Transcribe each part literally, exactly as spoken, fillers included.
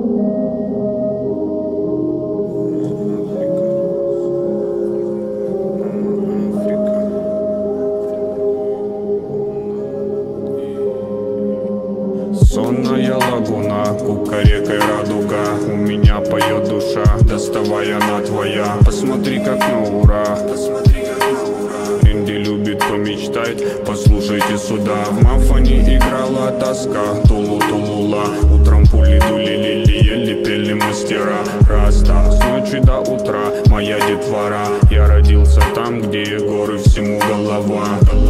Сонная лагуна, кукарекой радуга, у меня поет душа, доставай, она твоя. Посмотри, как на ура, Инди любит помечтать, послушайте сюда. В Мафоне играла тоска, тулу-тулула, утром пули дули, лили, пели мастера. Раста, с ночи до утра, моя детвора. Я родился там, где горы, всему голова.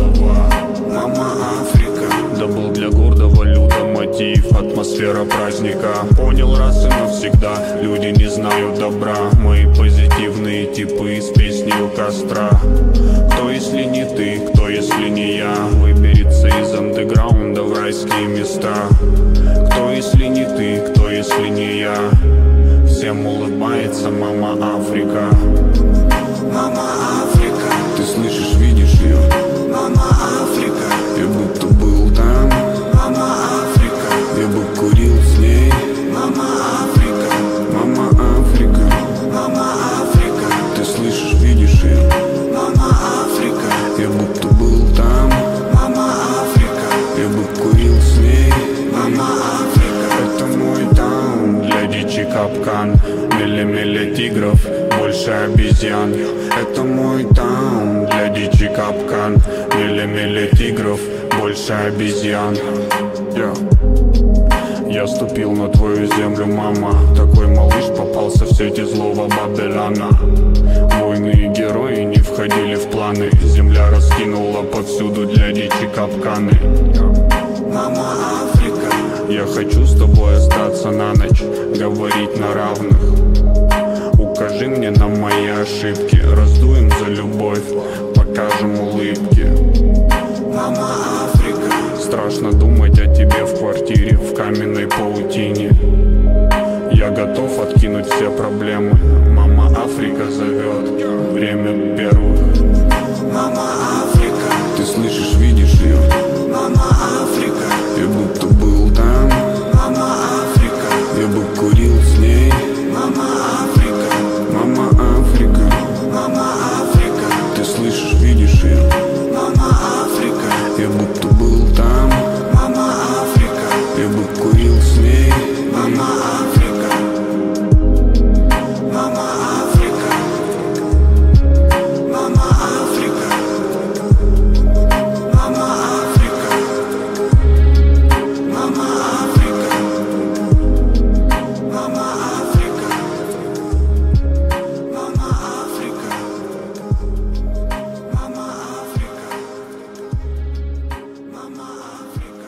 Мама Африка, да был для гордого люда мотив, атмосфера праздника. Понял раз и навсегда, люди не знают добра. Мои позитивные типы с песней у костра. Кто если не ты, кто если не я, выберется из андеграунда в райские места. Кто если не ты, кто если не я, всем улыбается мама Африка. Мама Африка, ты слышишь, видишь ее? Мама Африка, я будто был там. Мама Африка, я бы курил с ней. Мама Африка, мама Африка, мама Африка, ты слышишь, видишь ее? Мама Африка, я будто был там. Мама Африка, я бы курил с ней. Мама Африка, это мой таун, для дичи капкан. Милли-милли тигров, больше обезьян. Это мой таун, для дичи капкан. Милли-милли тигров, больше обезьян. yeah. Я ступил на твою землю, мама. Такой малыш попался в сети злого Бабеляна. Войны и герои не входили в планы. Земля раскинула повсюду для дичи капканы. Мама Африка, я хочу с тобой остаться на ночь, говорить на равных. Укажи мне на мои ошибки, раздуем за любовь, покажем улыбки. Мама Африка, страшно думать о тебе в квартире, в каменной паутине. Я готов откинуть все проблемы. Мама Африка зовет, время первых. Мама Африка, ты слышишь, видишь ее? Мама Африка, я будто был там. Мама Африка, я бы курил с ней. Мама Африка, мама Африка, мама Африка, ты слышишь, видишь ее? Мама Африка, я будто был там. Мама Африка, я бы курил с ней. Мама Африка, мама Африка, мама Африка, мама Африка, мама Африка, мама Африка, мама Африка, мама Африка, мама Африка.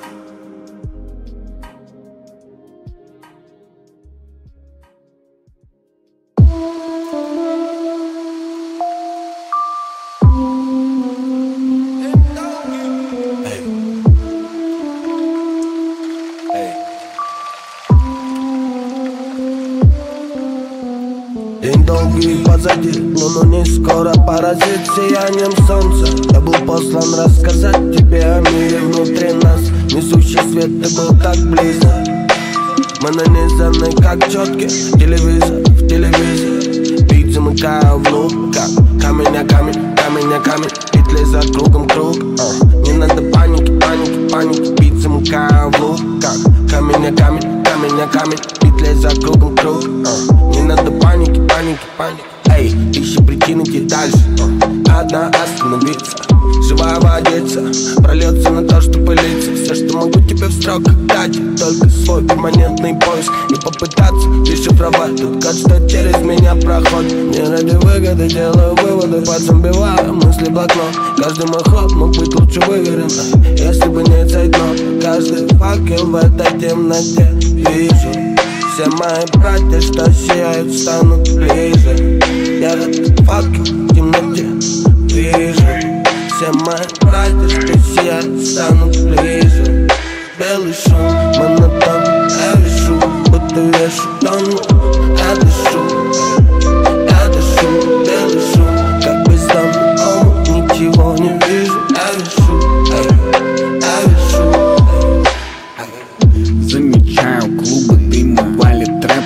День долгий позади, луну не скоро поразит сиянием солнца. Я был послан рассказать тебе о мире внутри нас. Несущий свет, ты был так близко. Мы нанизаны как четки, телевизор в телевизоре. Бит замыкаю в лук, как камень о камень, камень о камень. Петли за кругом круг, uh. Не надо паники, паники, паники. Бит замыкаю в лук, как камень о камень, камень о камень. Петли за кругом круг, uh. Не надо паники, паники, паники. Эй, ищи причины, где дальше, uh. Одна остановиться, живая водица, прольется на то, что пылится. Все, что могу тебе в строках дать, только свой перманентный поиск. И попытаться дешифровать тут код, что через меня проходит. Не ради выгоды делаю выводы, подзомбиваю мысли блокнот. Каждый мой ход мог быть лучше выверен, если бы не цейтнот. Каждый факел в этой темноте вижу. Все мои братья, что сияют, станут ближе. Я этот факел в темноте вижу. Все мои братья, что сияют, станут ближе. Белый шум, монотон, я вешу, будто вешу тону. Я дышу, я дышу, белый шум, как бездомный омут, ничего не вижу. Я вешу, я вешу. Замечаю клубы дыма, валит трэп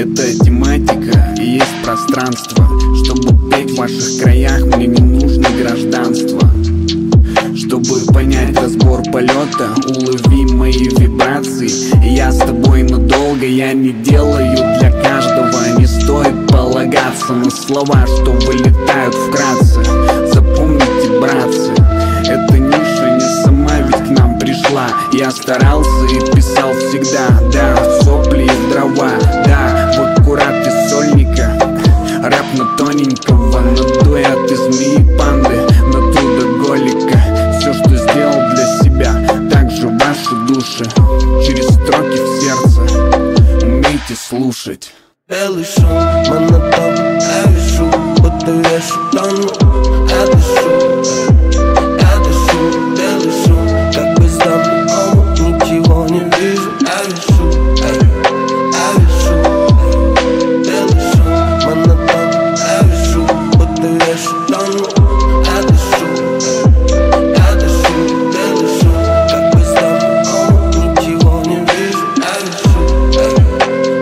это тематика и есть пространство. Чтобы петь в ваших краях, мне не нужно гражданство. Чтобы понять разбор полета, улови мои вибрации. Я с тобой надолго, я не делаю для каждого. Не стоит полагаться на слова, что вылетают вкратце. Запомните, братцы, эта ниша не сама ведь к нам пришла. Я старался и писал всегда, да, в сопли и в дрова. Да, в аккурат из сольника, рэп на тоненького, на дуэт из змеи панды, на трудоголика. Все, что сделал для себя, также ваши души. Через строки в сердце умейте слушать. Белый шум, монотон, я вешу, будто вешу тону. Я дышу, я дышу, белый шум, как бездомный омут, ничего не вижу. Я вешу, я вешу, белый шум, монотон, я вешу, будто вешу тону. Я дышу, я дышу, белый шум, как бездомный омут, ничего не вижу. Я вешу, я вешу.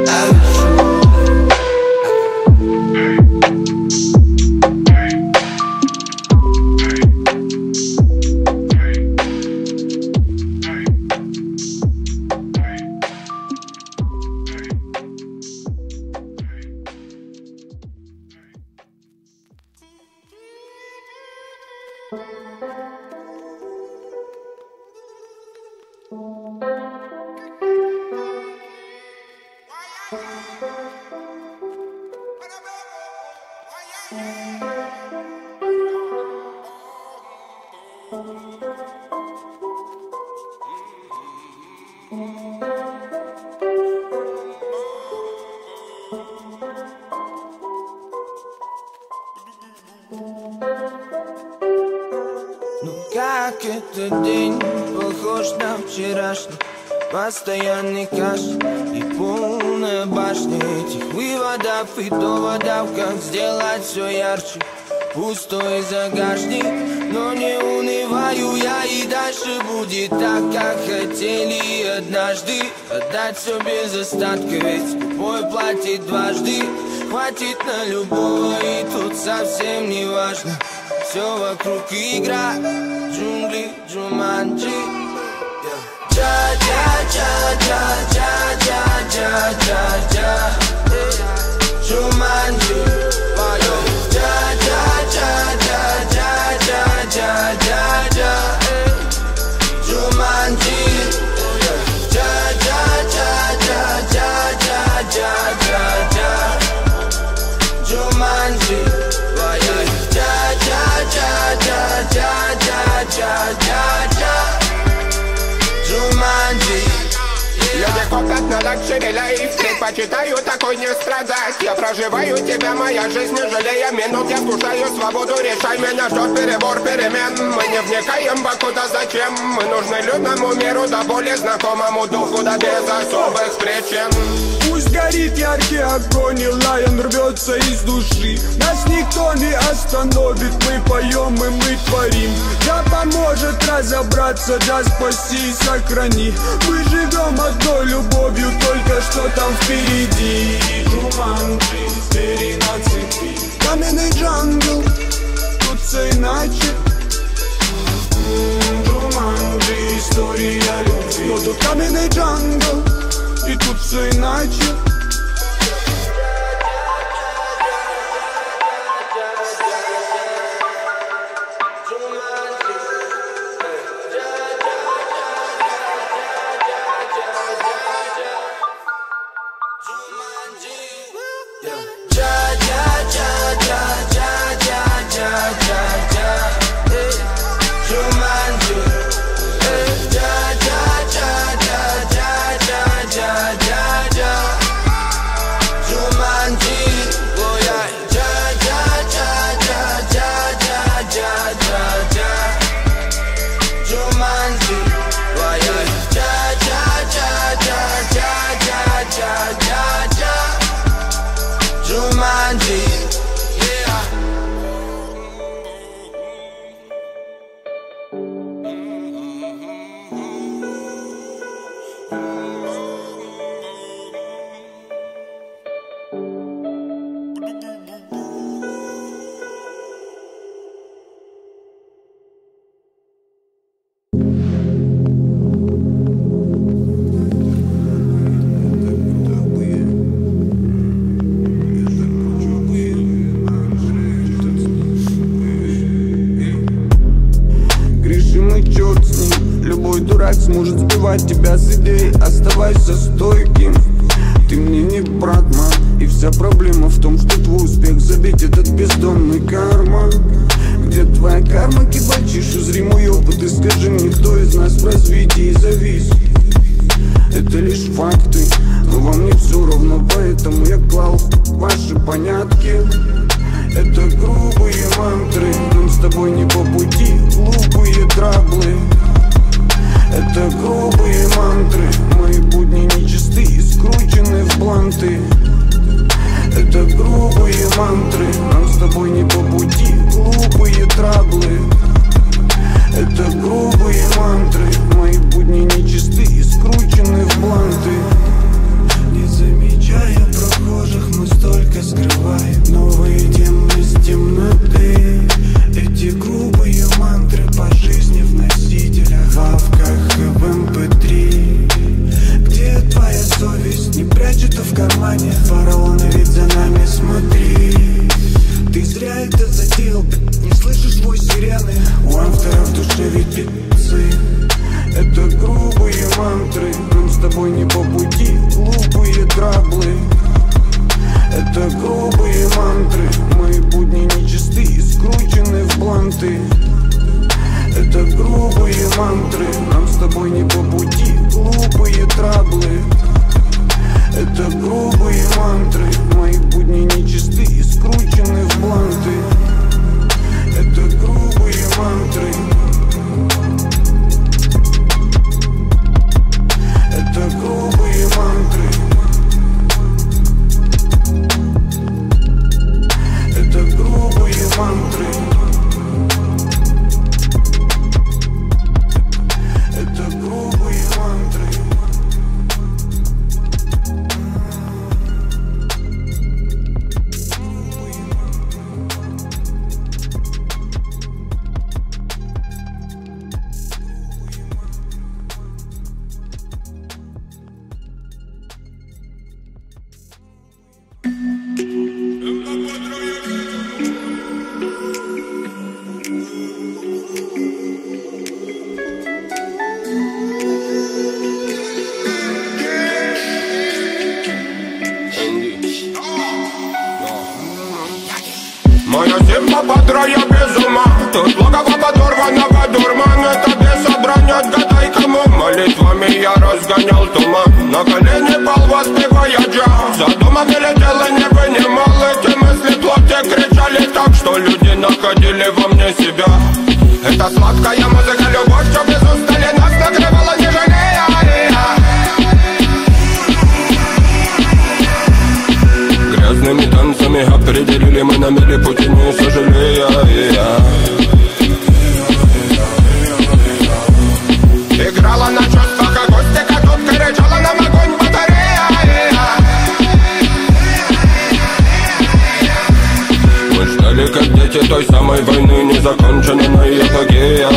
Ну как этот день похож на вчерашний? Постоянный каш и полная башня этих выводов и доводов. Как сделать все ярче? Пустой загашник, но не унываю я, и дальше будет так, как хотели однажды. Отдать все без остатка, ведь скупой платит дважды. Хватит на любого, и тут совсем не важно. Все вокруг игра, джунгли, джуманджи. Джа-джа-джа-джа-джа-джа-джа-джа, джуманджи, поем. Джа-джа-джа-джа-джа-джа-джа, джуманджи. Джа-джа-джа-джа-джа-джа-джа, джуманджи, поем. Джа-джа-джа-джа-джа-джа-джа, Джуманджи. Люди копят на лакшери лайф, предпочитаю такой не страдать. Я проживаю тебя, моя жизнь, не жалея минут. Я вкушаю свободу, решай, меня ждет перебор перемен. Мы не вникаем покуда зачем. Мы нужны людному миру, да более знакомому духу, да без особых причин. Пусть горит яркий огонь, и лайон рвется из души. Нас никто не остановит, мы поем и мы творим. Да поможет разобраться, да спаси и сохрани. Мы живем одной любовью, только что там впереди. Джуманджи, звери на цепи. Каменный джангл, тут все иначе. Джуманджи, история любви. Но тут каменный джангл, и тут все иначе. Jumanji, yeah. страх сможет сбивать тебя с идей. Оставайся стойким, ты мне не брат, мам. И вся проблема в том, что твой успех забить этот бездонный карман. Где твоя карма, кибальчишу зримый опыт? И скажи мне, кто из нас в развитии завис? Это лишь факты, но вам не все равно, поэтому я клал ваши понятки. Это грубые мантры, нам с тобой не по пути, глупые траблы. Это грубые мантры, мои будни нечисты и скручены в бланты. Это грубые мантры, нам с тобой не по пути, глупые траблы. Это грубые мантры, мои будни нечисты и скручены в бланты. Не замечая прохожих, мы столько скрываем новые темы из темноты. Эти грубые мантры по жизни в носителях, в авках и в эм пэ три. Где твоя совесть? Не прячь это в кармане. Фараоны, ведь за нами смотри. Ты зря это затеял, не слышишь вой сирены. У автора в душе ведь пицы. Это грубые мантры, нам с тобой не по пути, глупые траблы. Это грубые мантры, мои будни нечисты и скручены в бланты. Это грубые мантры, нам с тобой не по пути, глупые траблы. Это грубые мантры, мои будни нечисты и скручены в бланты. Это грубые мантры. Это грубые мантры. Это грубые мантры. Это грубые мантры. Моя зима бодра, я без ума. Тут логово подорванного дурмана. Это беса бронят, гадай кому. Молитвами я разгонял туман. На колени пал, воспевая джаз. За домом летел и не вынимал. Эти мысли в плоти кричали так, что люди находили во мне себя. Это сладкая музыка, любовь, что без устали нас накрывала, не жалея. Грязными танцами определили мы на миле пути, не сожалея. Играла на чувствах акустика, тут кричала нам огонь батарея. Мы ждали, как дети, той самой войны, незаконченной эпогея.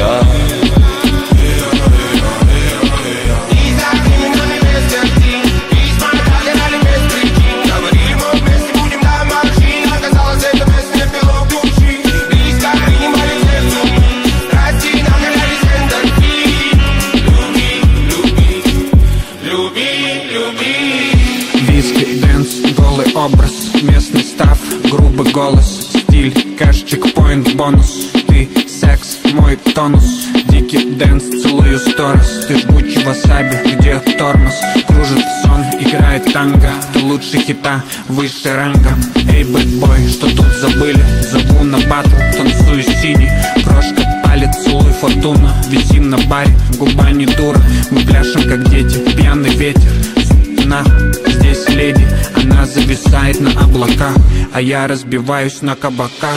Образ, местный став, грубый голос, стиль, кэш, чекпоинт, бонус. Ты, секс, мой тонус, дикий дэнс, целую сторис. Ты жгучий васаби, где тормоз, кружит сон, играет танго. Ты лучше хита, выше ранга. Эй, бэтбой, что тут забыли? Зову на батл, танцую синий. Крошка палец, целуй фортуна. Висим на баре, губа не дура. Мы пляшем, как дети, пьяный ветер. Здесь леди, она зависает на облаках, а я разбиваюсь на кабаках.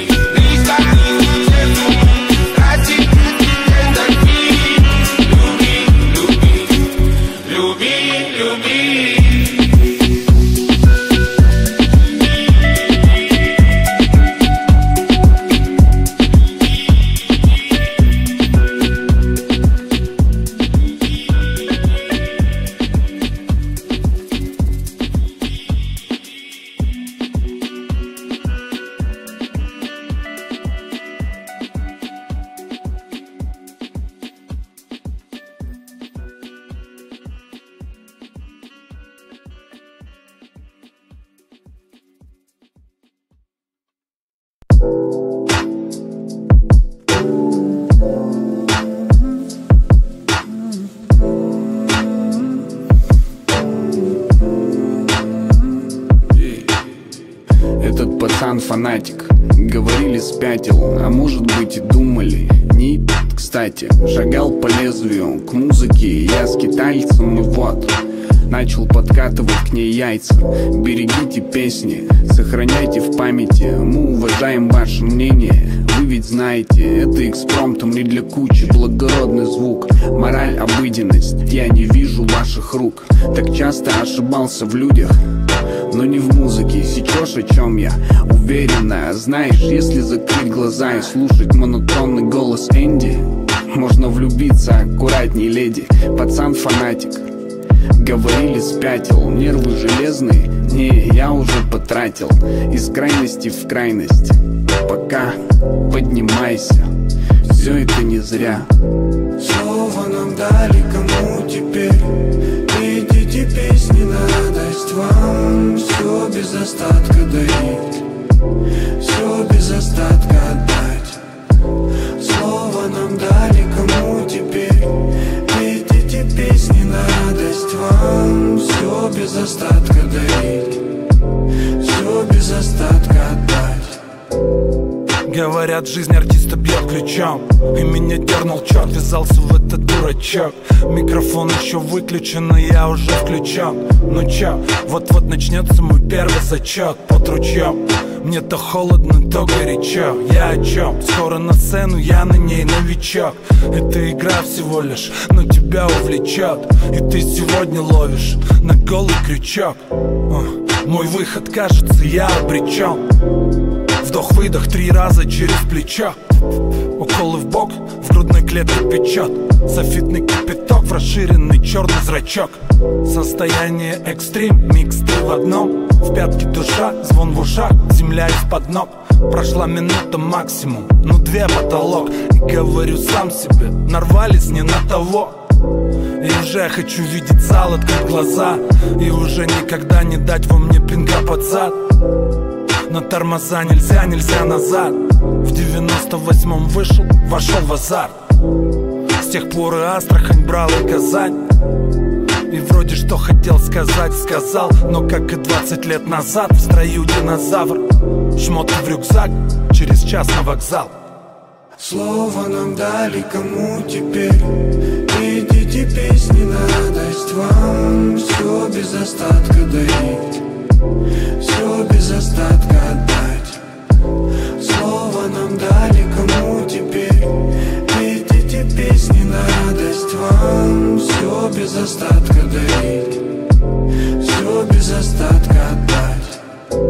Lubi, фанатик. Говорили, спятил, а может быть и думали. Не кстати, шагал по лезвию к музыке я скитальцем, и вот начал подкатывать к ней яйца. Берегите песни, сохраняйте в памяти. Мы уважаем ваше мнение. Вы ведь знаете, это экспромтом не для кучи. Благородный звук, мораль, обыденность. Я не вижу ваших рук. Так часто ошибался в людях, но не в музыке. Сечешь, о чем я уверена. Знаешь, если закрыть глаза и слушать монотонный голос Энди, можно влюбиться, аккуратней, леди. Пацан фанатик. Говорили, спятил, нервы железные. Не, я уже потратил из крайности в крайность. Пока поднимайся, все это не зря. Слово нам дали, кому теперь? Идите песни на радость вам. Все без остатка дарить, все без остатка отдать. Слово нам дали, кому теперь? Идите песни на радость вам. Все без остатка дарить, все без остатка отдать. Говорят, жизнь артиста бьет ключом, и меня дернул черт, ввязался в этот дурачок. Микрофон еще выключен, но я уже включен. Ну чё, вот-вот начнется мой первый зачет под ручьем. Мне то холодно, то горячо. Я о чем? Скоро на сцену, я на ней новичок. Это игра всего лишь, но тебя увлечет. И ты сегодня ловишь на голый крючок. Мой выход, кажется, я обречен. Вдох-выдох три раза через плечо. Уколы в бок, в грудной клетке печет. Софитный кипяток в расширенный черный зрачок. Состояние экстрим, микс три в одном. В пятке душа, звон в ушах, земля из-под ног. Прошла минута максимум, ну две потолок. И говорю сам себе, нарвались не на того. И уже хочу видеть зал, открыть глаза. И уже никогда не дать во мне пинка под зад. На тормоза нельзя, нельзя назад. В девяносто восьмом вышел, вошел в азарт. С тех пор и Астрахань брал, и Казань. И вроде что хотел сказать, сказал. Но как и двадцать лет назад, в строю динозавр. Шмотки в рюкзак, через час на вокзал. Слово нам дали, кому теперь? Идите песни на радость вам. Все без остатка дарить, все без остатка отдать. Слово нам дали, кому теперь? Идите песни на радость вам. Все без остатка дарить, все без остатка отдать.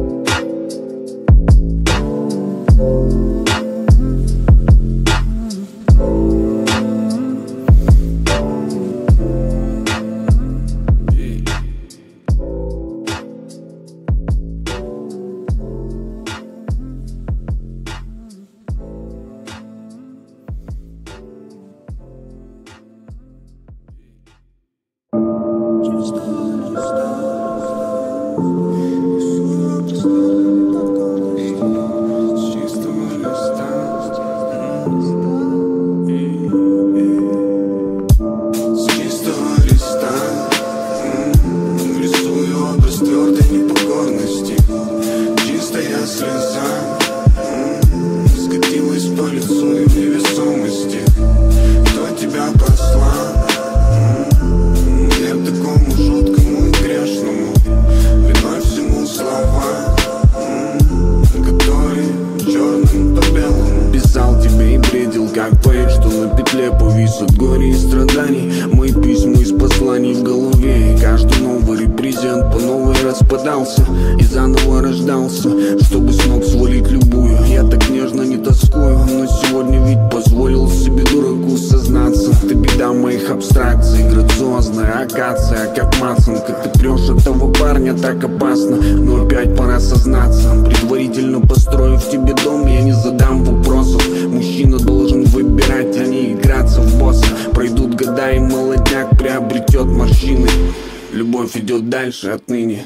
И заново рождался, чтобы смог свалить любую. Я так нежно не тоскую, но сегодня ведь позволил себе дураку сознаться. Ты беда моих абстракций, грациозная акация, как мацанка. Ты прешь этого парня так опасно, но опять пора сознаться. Предварительно построив тебе дом, я не задам вопросов. Мужчина должен выбирать, а не играться в босса. Пройдут года и молодняк приобретет морщины. Любовь идет дальше отныне.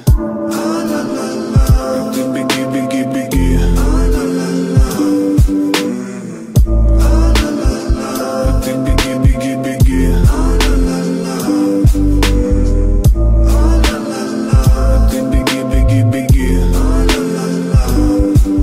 Ты беги, беги, беги. Ты беги, беги, беги. Ты беги, беги, беги.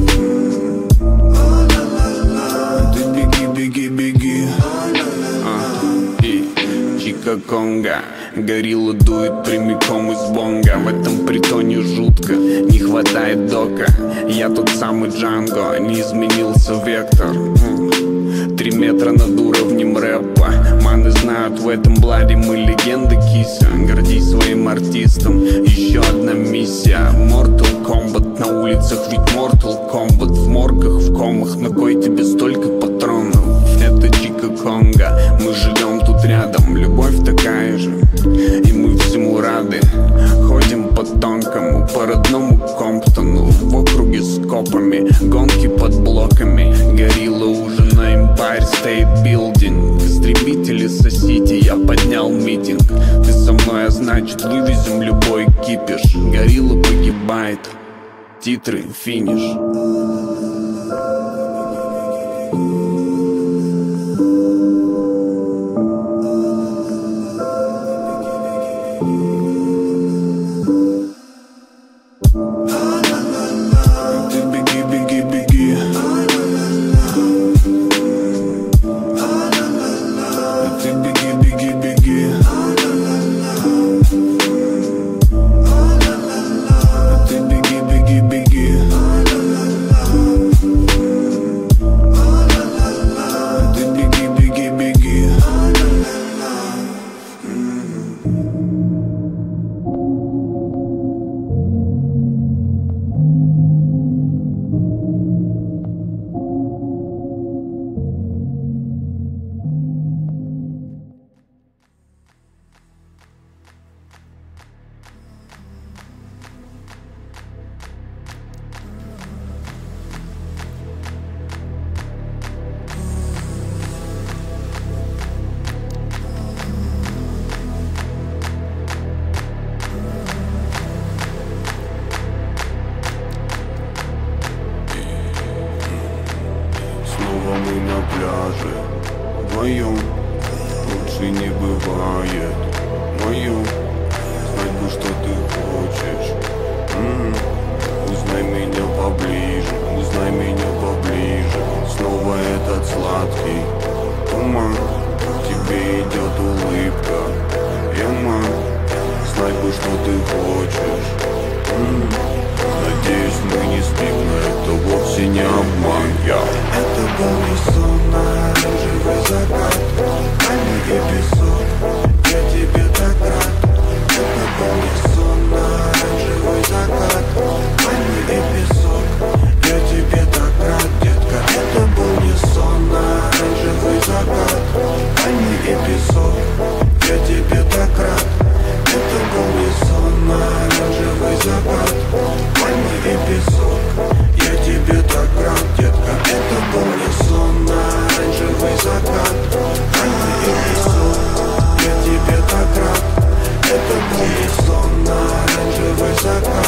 Конго. Горилла дует прямиком из бонга. В этом притоне жутко, не хватает дока. Я тот самый Джанго, не изменился вектор. Три метра над уровнем рэпа. Маны знают, в этом бладе мы легенды, кися. Гордись своим артистом, еще одна миссия. Mortal Kombat на улицах, ведь Mortal Kombat. В моргах, в комах, на кой тебе столько патронов? Это Чика Конго, мы живем тут рядом. Любовь такая же, и мы всему рады. Ходим по тонкому, по родному Комптону. В округе с копами, гонки под блоками. Горилла уже на Empire State Building. Истребители сосите, я поднял митинг. Ты со мной, а значит вывезем любой кипиш. Горилла погибает, титры, финиш. Мы на пляже вдвоем, лучше не бывает. Моем, знать бы, что ты хочешь. М-м-м. Узнай меня поближе, узнай меня поближе. Снова этот сладкий туман, тебе идет улыбка. Эма, знать бы, что ты хочешь. М-м. Надеюсь, мы не спим, но это вовсе не обман. Я. Это был не сон, а оранжевый закат. Камень и песок, я тебе так рад. Это был не сон, а оранжевый закат. Камень и песок, я тебе так рад, детка. Это был не сон, а оранжевый закат. Камень и песок, я тебе так рад. Это был не сон, а оранжевый закат. Камень и песок, я тебе так рад, детка. Это был не сон, а оранжевый закат. Камень и песок, я тебе так рад. Это был не сон, а оранжевый закат.